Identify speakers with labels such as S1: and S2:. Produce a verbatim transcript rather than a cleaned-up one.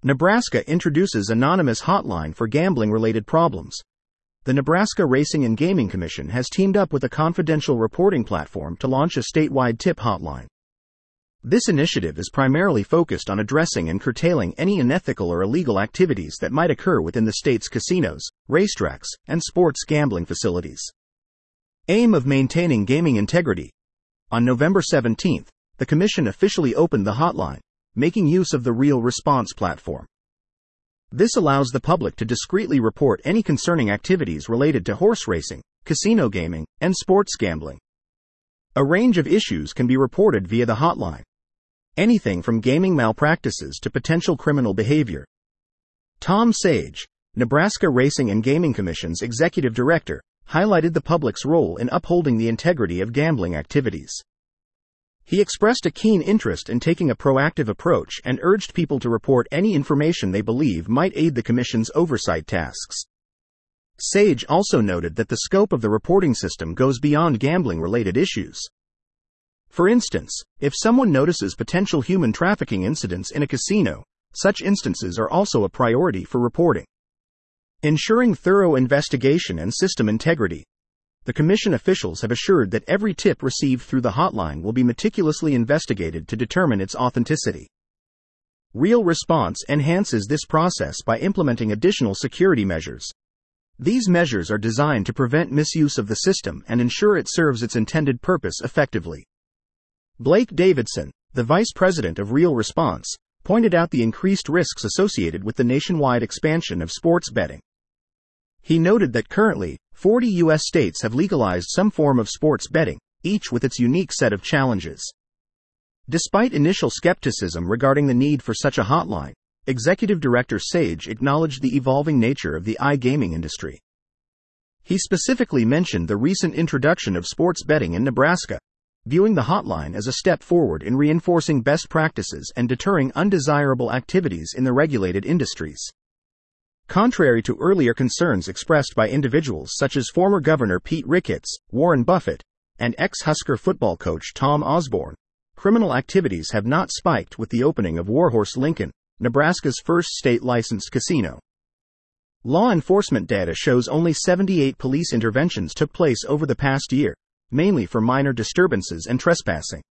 S1: Nebraska introduces anonymous hotline for gambling-related problems. The Nebraska Racing and Gaming Commission has teamed up with a confidential reporting platform to launch a statewide tip hotline. This initiative is primarily focused on addressing and curtailing any unethical or illegal activities that might occur within the state's casinos, racetracks, and sports gambling facilities. Aim of maintaining gaming integrity. On November seventeenth, the Commission officially opened the hotline, making use of the Real Response platform. This allows the public to discreetly report any concerning activities related to horse racing, casino gaming, and sports gambling. A range of issues can be reported via the hotline. Anything from gaming malpractices to potential criminal behavior. Tom Sage, Nebraska Racing and Gaming Commission's executive director, highlighted the public's role in upholding the integrity of gambling activities. He expressed a keen interest in taking a proactive approach and urged people to report any information they believe might aid the Commission's oversight tasks. Sage also noted that the scope of the reporting system goes beyond gambling-related issues. For instance, if someone notices potential human trafficking incidents in a casino, such instances are also a priority for reporting. Ensuring thorough investigation and system integrity. The Commission officials have assured that every tip received through the hotline will be meticulously investigated to determine its authenticity. Real Response enhances this process by implementing additional security measures. These measures are designed to prevent misuse of the system and ensure it serves its intended purpose effectively. Blake Davidson, the vice president of Real Response, pointed out the increased risks associated with the nationwide expansion of sports betting. He noted that currently, forty U S states have legalized some form of sports betting, each with its unique set of challenges. Despite initial skepticism regarding the need for such a hotline, Executive Director Sage acknowledged the evolving nature of the iGaming industry. He specifically mentioned the recent introduction of sports betting in Nebraska, viewing the hotline as a step forward in reinforcing best practices and deterring undesirable activities in the regulated industries. Contrary to earlier concerns expressed by individuals such as former Governor Pete Ricketts, Warren Buffett, and ex-Husker football coach Tom Osborne, criminal activities have not spiked with the opening of Warhorse Lincoln, Nebraska's first state-licensed casino. Law enforcement data shows only seventy-eight police interventions took place over the past year, mainly for minor disturbances and trespassing.